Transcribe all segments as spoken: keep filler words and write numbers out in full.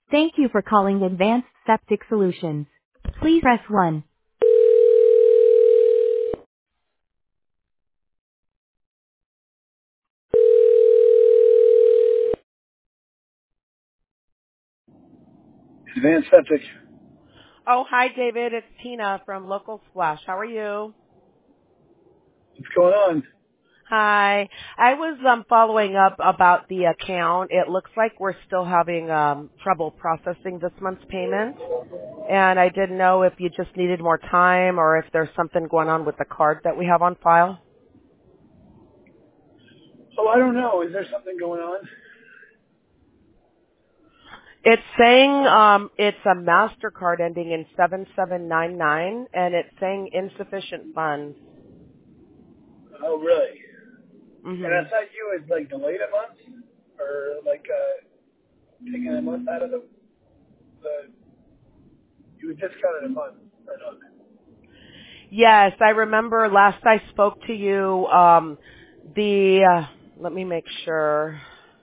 Thank you for calling Advanced Septic Solutions. Please press one. Advanced Septic. Oh, hi, David. It's Tina from Local Splash. How are you? What's going on? Hi. I was um, following up about the account. It looks like we're still having um, trouble processing this month's payment, and I didn't know if you just needed more time or if there's something going on with the card that we have on file. Oh, I don't know. Is there something going on? It's saying um, it's a MasterCard ending in seven seven nine nine, and it's saying insufficient funds. Oh, really? And I Mm-hmm. thought you had, like, delayed a month? Or, like, uh, taken a month out of the, the you had discounted a month, or not? Yes, I remember last I spoke to you, um, the, uh, let me make sure.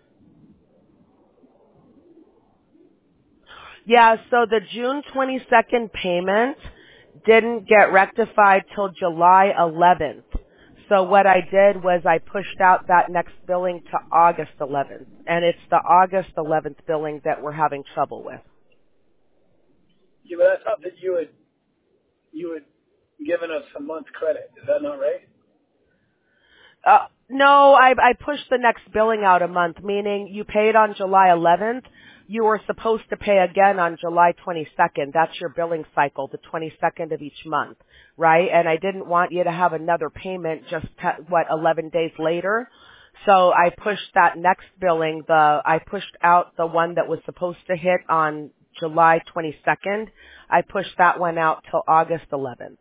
Yeah, so the June twenty-second payment didn't get rectified till July eleventh. So what I did was I pushed out that next billing to August eleventh. And it's the August eleventh billing that we're having trouble with. Yeah, but I thought that you had, you had given us a month credit. Is that not right? Uh, no, I, I pushed the next billing out a month, meaning you paid on July eleventh. You were supposed to pay again on July twenty-second. That's your billing cycle, the twenty-second of each month, right? And I didn't want you to have another payment just, te- what, eleven days later. So I pushed that next billing, the, I pushed out the one that was supposed to hit on July twenty-second. I pushed that one out till August eleventh.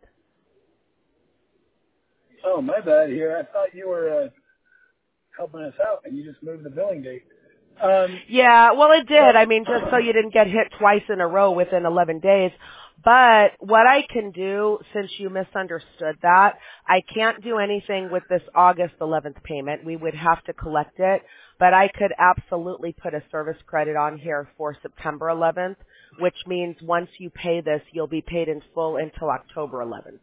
Oh, my bad here. I thought you were uh, helping us out, and you just moved the billing date. Um, Yeah, well, it did. well, I mean, just so you didn't get hit twice in a row within eleven days. But what I can do, since you misunderstood that, I can't do anything with this August eleventh payment. We would have to collect it. But I could absolutely put a service credit on here for September eleventh, which means once you pay this, you'll be paid in full until October eleventh.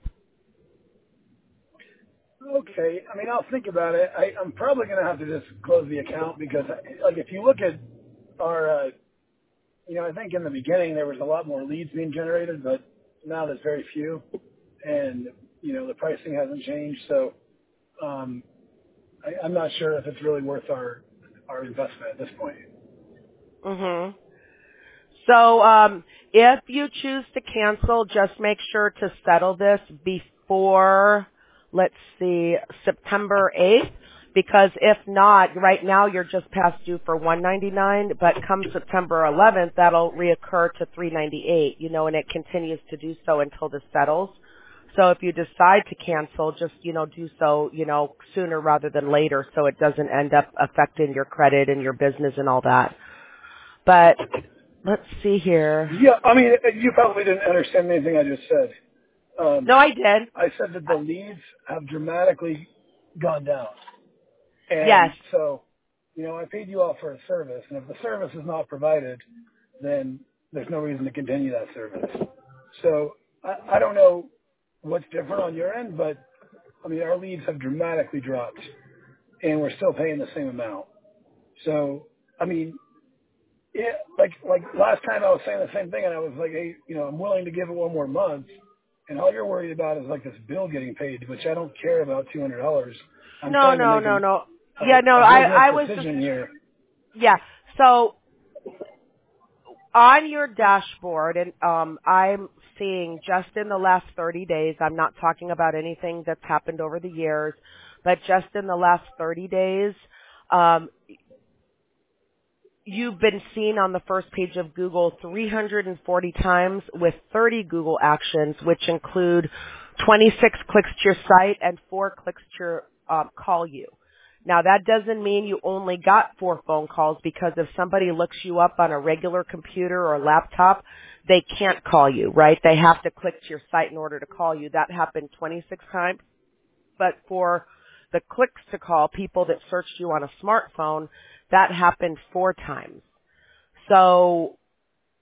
okay. I mean, I'll think about it. I, I'm probably going to have to just close the account because, like, if you look at our, uh, you know, I think in the beginning there was a lot more leads being generated, but now there's very few, and you know, the pricing hasn't changed. So um, I, I'm not sure if it's really worth our our investment at this point. Mm-hmm. So um, if you choose to cancel, just make sure to settle this before, let's see, September eighth, because if not, right now you're just past due for one ninety-nine, but come September eleventh, that'll reoccur to three ninety-eight, you know, and it continues to do so until this settles. So if you decide to cancel, just, you know, do so, you know, sooner rather than later so it doesn't end up affecting your credit and your business and all that. But let's see here. Yeah, I mean, you probably didn't understand anything I just said. Um, No, I did. I said that the leads have dramatically gone down. Yes. And so, you know, I paid you all for a service, and if the service is not provided, then there's no reason to continue that service. So I, I don't know what's different on your end, but I mean, our leads have dramatically dropped, and we're still paying the same amount. So, I mean, yeah, like like last time I was saying the same thing, and I was like, hey, you know, I'm willing to give it one more month, and all you're worried about is like this bill getting paid, which I don't care about two hundred dollars. I'm No, trying to no, make no, a, no. Yeah, no, a, a I, business I was just, decision here. yeah. So on your dashboard, and um, I'm seeing just in the last thirty days, I'm not talking about anything that's happened over the years, but just in the last thirty days, um, you've been seen on the first page of Google three hundred forty times with thirty Google actions, which include twenty-six clicks to your site and four clicks to your, um, call you. Now that doesn't mean you only got four phone calls, because if somebody looks you up on a regular computer or laptop, they can't call you, right? They have to click to your site in order to call you. That happened twenty-six times. But for the clicks to call, people that searched you on a smartphone, that happened four times. So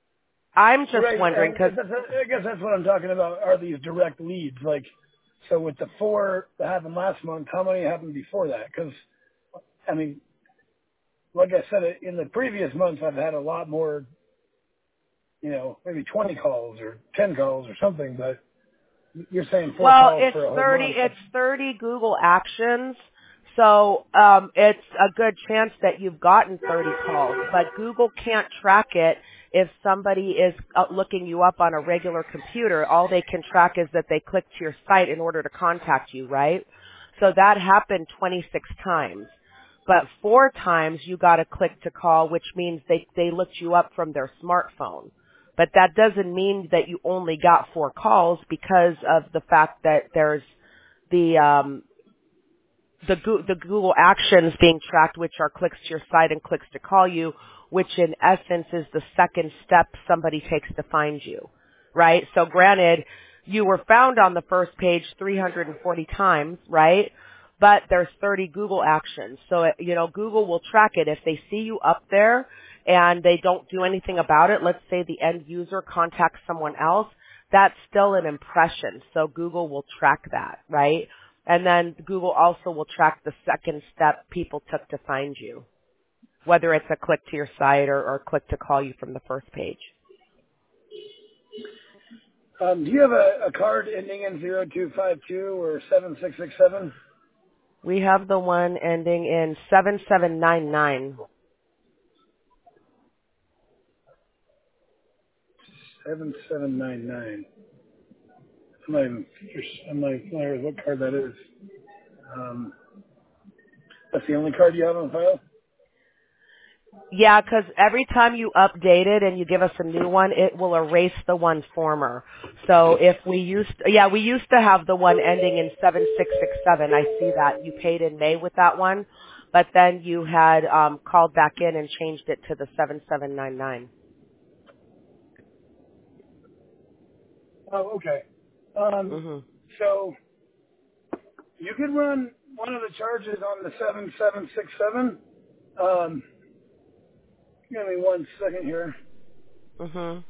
I'm just right, wondering and because that's, I guess that's what I'm talking about. Are these direct leads? Like, so with the four that happened last month, how many happened before that? Because I mean, like I said, in the previous months, I've had a lot more. You know, maybe twenty calls or ten calls or something, but you're saying four well, calls it's for a whole thirty. month. It's thirty Google Actions. So um, it's a good chance that you've gotten thirty calls, but Google can't track it if somebody is uh, looking you up on a regular computer. All they can track is that they clicked to your site in order to contact you, right? So that happened twenty-six times. But four times you got a click to call, which means they, they looked you up from their smartphone. But that doesn't mean that you only got four calls because of the fact that there's the um, the, Go- the Google Actions being tracked, which are clicks to your site and clicks to call you, which in essence is the second step somebody takes to find you, right? So granted, you were found on the first page three hundred forty times, right? But there's thirty Google Actions. So, it, you know, Google will track it. If they see you up there and they don't do anything about it, let's say the end user contacts someone else, that's still an impression. So Google will track that, right? And then Google also will track the second step people took to find you, whether it's a click to your site or, or click to call you from the first page. Um, do you have a, a card ending in zero two five two or seven six six seven? We have the one ending in seven seven nine nine. seven seven nine nine. I'm not even, I'm not even familiar with what card that is. Um, that's the only card you have on file? Yeah, because every time you update it and you give us a new one, it will erase the one former. So if we used, yeah, we used to have the one ending in seven six six seven. I see that. You paid in May with that one, but then you had um, called back in and changed it to the seven seven nine nine. Oh, okay. Um, Mm-hmm. so you could run one of the charges on the seven seven six seven. Um, give me one second here. Mm-hmm.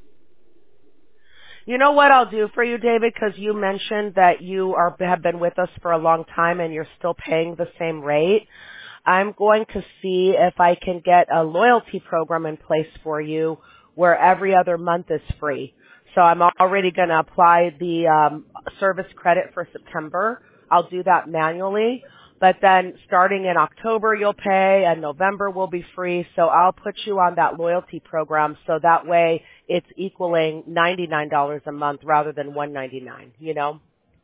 You know what I'll do for you, David, because you mentioned that you are have been with us for a long time and you're still paying the same rate. I'm going to see if I can get a loyalty program in place for you where every other month is free. So I'm already going to apply the um, service credit for September. I'll do that manually. But then starting in October you'll pay and November will be free. So I'll put you on that loyalty program so that way it's equaling ninety-nine dollars a month rather than one ninety-nine, you know?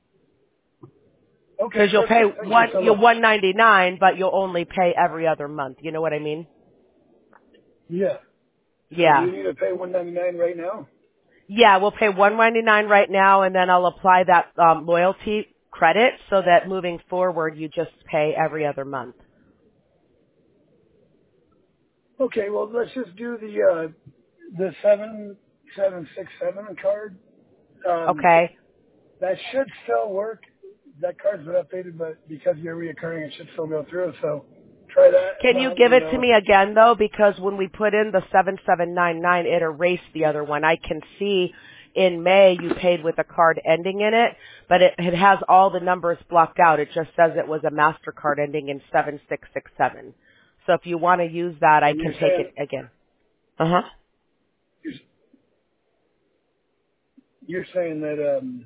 Okay, Because you'll pay perfect. Thank you one, so you'll much. one ninety-nine, but you'll only pay every other month. You know what I mean? Yeah. So do Yeah. you need to pay one ninety-nine right now? Yeah, we'll pay one ninety-nine right now, and then I'll apply that um, loyalty credit so that moving forward you just pay every other month. Okay, well let's just do the uh, the seven seven six seven card. Um, Okay. that should still work. That card's been updated, but because you're reoccurring, it should still go through. So try that Can you amount. give You it to know. me again though? Because when we put in the seven seven nine nine, it erased the other one. I can see in May you paid with a card ending in it, but it, it has all the numbers blocked out. It just says it was a MasterCard ending in seven six six seven. So if you want to use that, I And can you're take saying it again. Uh-huh. you're, you're saying that um,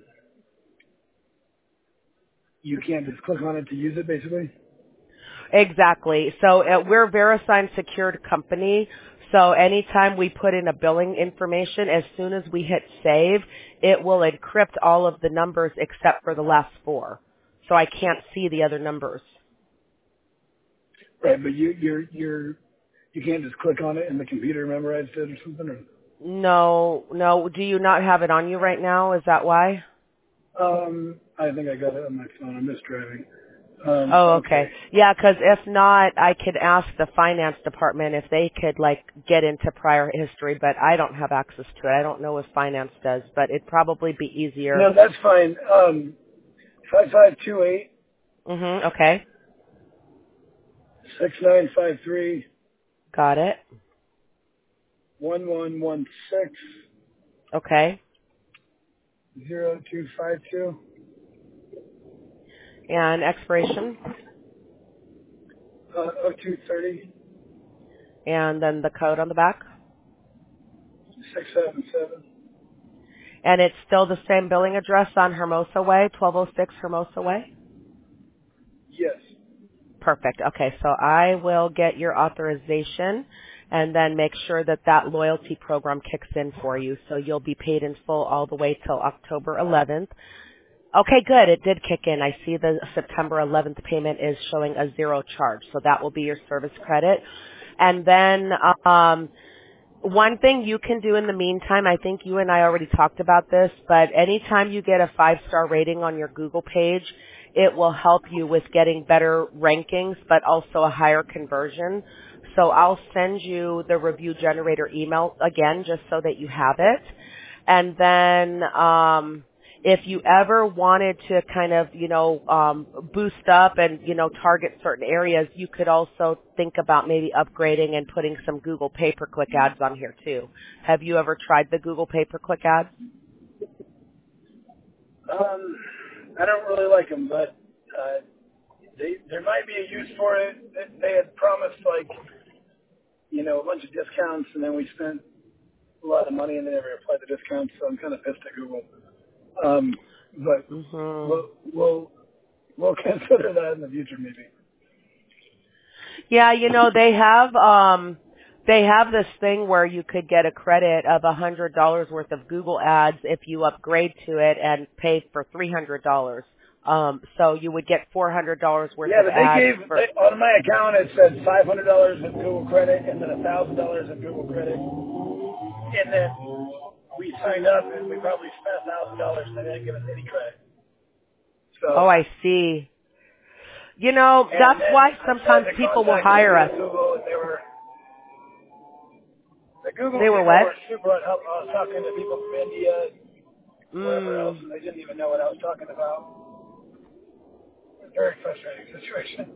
you can't just click on it to use it, basically. Exactly. So uh, we're a VeriSign secured company. So anytime we put in a billing information, as soon as we hit save, it will encrypt all of the numbers except for the last four. So I can't see the other numbers. Right, but you you're you're you can't just click on it and the computer memorized it or something. Or, No, no. Do you not have it on you right now? Is that why? um, I think I got it on my phone. I'm just driving. Um, Oh, okay. okay. Yeah, 'cause if not, I could ask the finance department if they could like get into prior history, but I don't have access to it. I don't know if finance does, but it'd probably be easier. No, that's fine. Um, five five two eight Mhm. Okay. six nine five three Got it. one one one six Okay. zero two five two. And expiration? Uh, oh two thirty And then the code on the back? six seven seven. And it's still the same billing address on Hermosa Way, twelve oh six Hermosa Way? Yes. Perfect. Okay, so I will get your authorization and then make sure that that loyalty program kicks in for you. So you'll be paid in full all the way till October eleventh. Okay, good. It did kick in. I see the September eleventh payment is showing a zero charge. So that will be your service credit. And then, um, one thing you can do in the meantime, I think you and I already talked about this, but anytime you get a five-star rating on your Google page, it will help you with getting better rankings, but also a higher conversion. So I'll send you the review generator email again, just so that you have it. And then, um, if you ever wanted to kind of, you know, um, boost up and, you know, target certain areas, you could also think about maybe upgrading and putting some Google pay-per-click ads on here too. Have you ever tried the Google pay-per-click ads? Um, I don't really like them, but uh, they, there might be a use for it. They they had promised, like, you know, a bunch of discounts, and then we spent a lot of money and they never applied the discounts, so I'm kind of pissed at Google. Um, but Mm-hmm. we'll, we'll, we'll consider that in the future, maybe. Yeah, you know, they have um they have this thing where you could get a credit of a hundred dollars worth of Google ads if you upgrade to it and pay for three hundred dollars. Um so you would get four hundred dollars worth Yeah, of but they ads gave, for they, on my account it said five hundred dollars in Google credit and then one thousand dollars in Google credit. And then we signed up and we probably spent one thousand dollars and they didn't give us any credit. Oh, So, I see. You know, and that's then why I tried sometimes to people will contact hire somebody us. at Google and they were, the Google They were people what? were super unhelpful. I was talking to people from India and wherever else Mm. and they didn't even know what I was talking about. It was a very frustrating situation.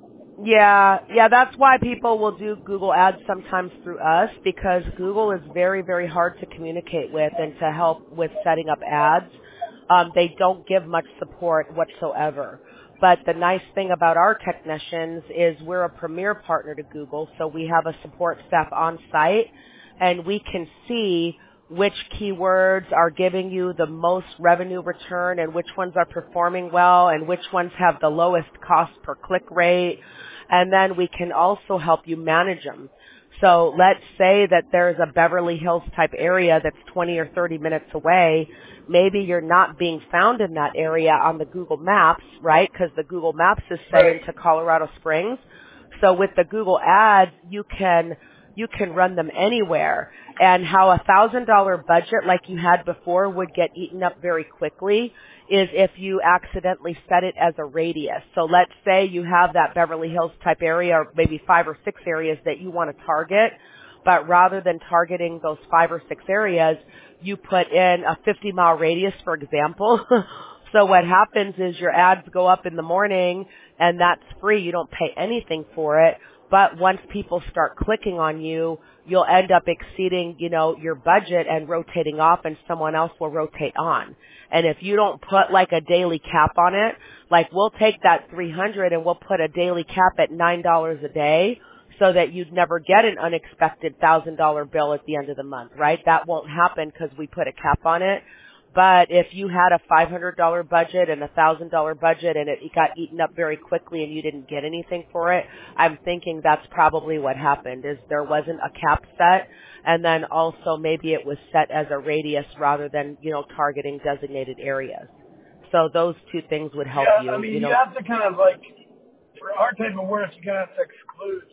Yeah, yeah, that's why people will do Google ads sometimes through us, because Google is very, very hard to communicate with and to help with setting up ads. Um, they don't give much support whatsoever. But the nice thing about our technicians is we're a premier partner to Google, so we have a support staff on site, and we can see which keywords are giving you the most revenue return and which ones are performing well and which ones have the lowest cost per click rate. And then we can also help you manage them. So let's say that there's a Beverly Hills type area that's twenty or thirty minutes away. Maybe you're not being found in that area on the Google Maps, right? Because the Google Maps is set Right. into Colorado Springs. So with the Google ads, you can you can run them anywhere. And how a thousand dollar budget like you had before would get eaten up very quickly is if you accidentally set it as a radius. So let's say you have that Beverly Hills type area, or maybe five or six areas that you want to target, but rather than targeting those five or six areas, you put in a fifty mile radius, for example. So what happens is your ads go up in the morning and that's free. You don't pay anything for it. But once people start clicking on you, you'll end up exceeding, you know, your budget and rotating off, and someone else will rotate on. And if you don't put like a daily cap on it, like we'll take that three hundred and we'll put a daily cap at nine dollars a day so that you'd never get an unexpected one thousand dollar bill at the end of the month, right? That won't happen because we put a cap on it. But if you had a five hundred dollar budget and a one thousand dollar budget and it got eaten up very quickly and you didn't get anything for it, I'm thinking that's probably what happened, is there wasn't a cap set, and then also maybe it was set as a radius rather than, you know, targeting designated areas. So those two things would help Yeah, I you, mean, you you know. have to kind of like, for our type of work, you kind of have to exclude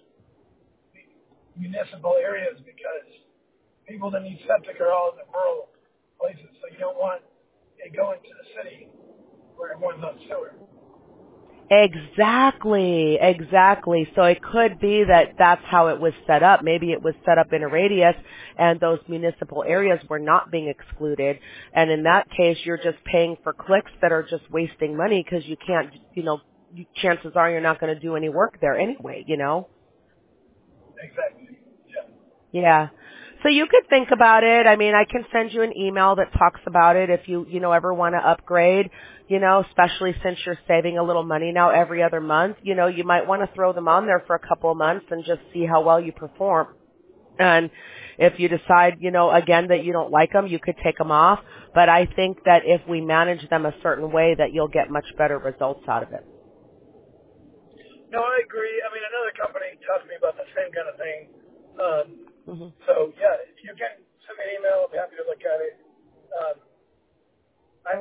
municipal areas because people that need septic are all in the rural places, so you don't want it going to the city where everyone's on sewer. Exactly, exactly. So it could be that that's how it was set up. Maybe it was set up in a radius and those municipal areas were not being excluded. And in that case, you're just paying for clicks that are just wasting money because you can't, you know, you, chances are you're not going to do any work there anyway, you know? Exactly. Yeah. Yeah. So you could think about it. I mean, I can send you an email that talks about it if you, you know, ever want to upgrade, you know, especially since you're saving a little money now every other month. You know, you might want to throw them on there for a couple of months and just see how well you perform. And if you decide, you know, again, that you don't like them, you could take them off. But I think that if we manage them a certain way, that you'll get much better results out of it. No, I agree. I mean, another company talked to me about the same kind of thing. Um, Mm-hmm. so, yeah, you can send me an email. I'll be happy to look at it. Um, I,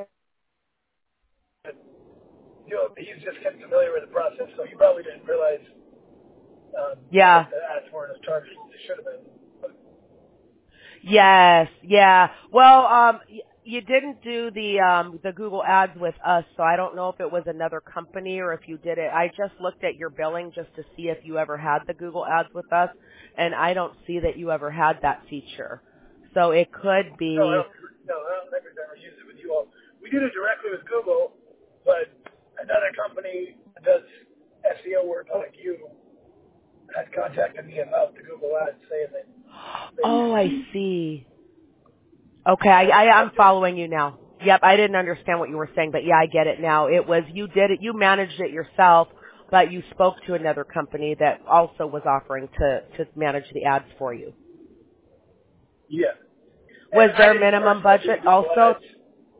you know, he's just getting familiar with the process, so he probably didn't realize um, Yeah. that the ads weren't as targeted as they should have been. But, Yes, yeah. Well, um, y- you didn't do the um, the Google Ads with us, so I don't know if it was another company or if you did it. I just looked at your billing just to see if you ever had the Google Ads with us, and I don't see that you ever had that feature. So it could no, I be. don't. No, I don't think we've ever used it with you all. We did it directly with Google, but another company that does S E O work like you had contacted me about the Google Ads, saying that they Oh, I see. Okay, I, I, I'm following you now. Yep, I didn't understand what you were saying, but yeah, I get it now. It was you did it, you managed it yourself, but you spoke to another company that also was offering to to manage the ads for you. yeah. Was And I there didn't minimum personally do the budget Google also? Ads.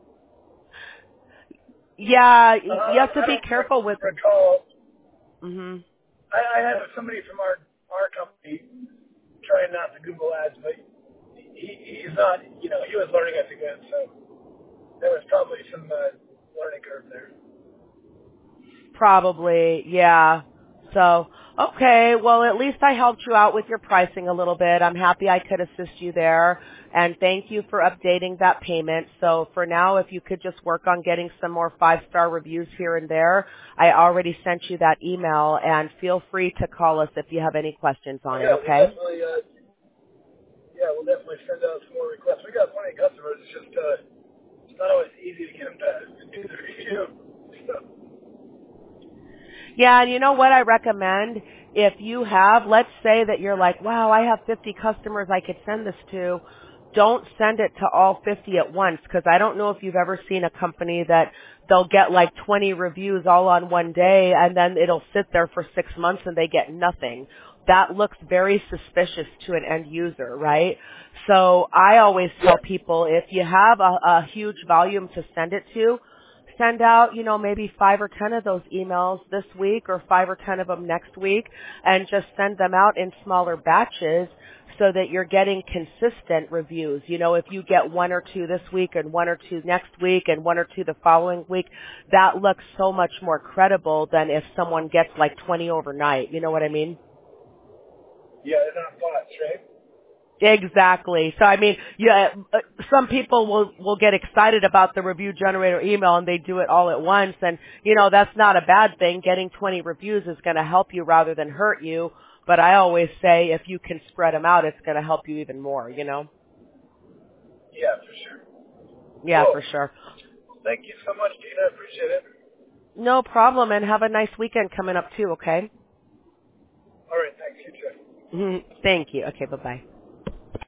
Yeah, Uh, you I, have to I be don't careful with. recall. Mhm. I, I had somebody from our our company trying not to Google Ads, but he, he's not. You know, he was learning as he went, so there was probably some uh, learning curve there. Probably, yeah. So, okay, well, at least I helped you out with your pricing a little bit. I'm happy I could assist you there. And thank you for updating that payment. So for now, if you could just work on getting some more five-star reviews here and there, I already sent you that email, and feel free to call us if you have any questions on it, Yeah, we'll okay? definitely. Uh, yeah, we'll definitely send out some more requests. We got plenty of customers. It's just uh, it's not always easy to get them to, to do the review. So, Yeah, and you know what I recommend? If you have, let's say that you're like, wow, I have fifty customers I could send this to. Don't send it to all fifty at once, because I don't know if you've ever seen a company that they'll get like twenty reviews all on one day, and then it'll sit there for six months and they get nothing. That looks very suspicious to an end user, right? So I always tell yeah, people, if you have a, a huge volume to send it to, send out, you know, maybe five or ten of those emails this week or five or ten of them next week, and just send them out in smaller batches so that you're getting consistent reviews. You know, if you get one or two this week and one or two next week and one or two the following week, that looks so much more credible than if someone gets like twenty overnight. You know what I mean? yeah, they're not bots, right? Exactly. So I mean, yeah, uh, some people will will get excited about the review generator email and they do it all at once, and you know that's not a bad thing. Getting twenty reviews is going to help you rather than hurt you. But I always say if you can spread them out, it's going to help you even more. You know? Yeah, for sure. Yeah, Cool. for sure. Thank you so much, Tina. I appreciate it. No problem, and have a nice weekend coming up too. Okay? All right, thanks. You too. Thank you. Okay. Bye bye.